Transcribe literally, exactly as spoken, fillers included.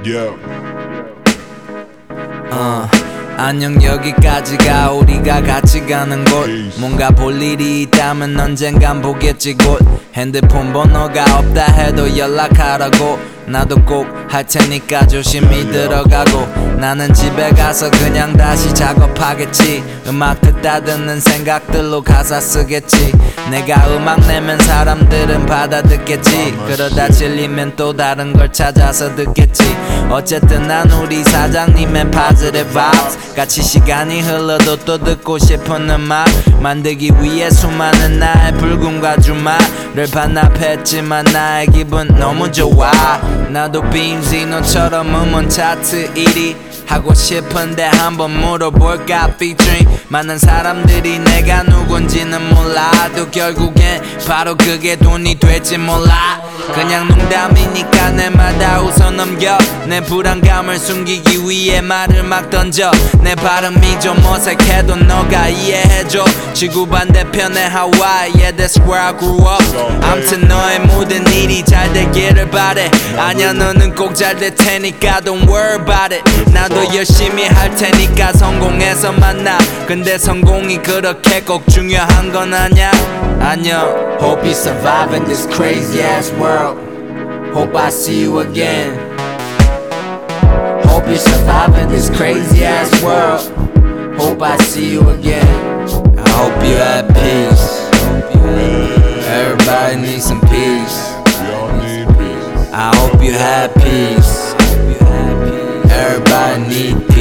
Yeah. 어, 안녕 여기까지가 우리가 같이 가는 곳. 뭔가 볼 일이 있다면 언젠간 보겠지 곧. 핸드폰 번호가 없다 해도 연락하라고. 나도 꼭 할 테니까 조심히 들어가고. 나는 집에 가서 그냥 다시 작업하겠지. 음악 듣다 듣는 생각들로 가사 쓰겠지. 내가 음악 내면 사람들은 받아듣겠지. 그러다 질리면 또 다른 걸 찾아서 듣겠지. 어쨌든 난 우리 사장님의 positive vibes 같이 시간이 흘러도 또 듣고 싶은 음악 만들기 위해 수많은 나의 불금과 주말을 반납했지만 나의 기분 너무 좋아. 나도 빔지 너처럼 음원 차트 일 위 하고 싶은데 한번 물어볼까 featuring 많은 사람들이 내가 누군지는 몰라도 결국엔 바로 그게 돈이 될지 몰라. 그냥 농담이니까 내 말 다 웃어 넘겨. 내 불안감을 숨기기 위해 말을 막 던져. 내 발음이 좀 어색해도 너가 이해해줘. 지구 반대편의 하와이 yeah that's where I grew up. 암튼 너의 모든 일이 잘 되기를 바래. 아냐 너는 꼭 잘 될 테니까 don't worry about it. 나도 열심히 할 테니까 성공해서 만나. 근데 성공이 그렇게 꼭 중요한 건 아냐. 안녕. Hope you survive in this crazy ass world. Hope I see you again. Hope you survive in this crazy ass world. Hope I see you again. I hope you have peace. Everybody needs some peace. I hope you have peace. Everybody need peace.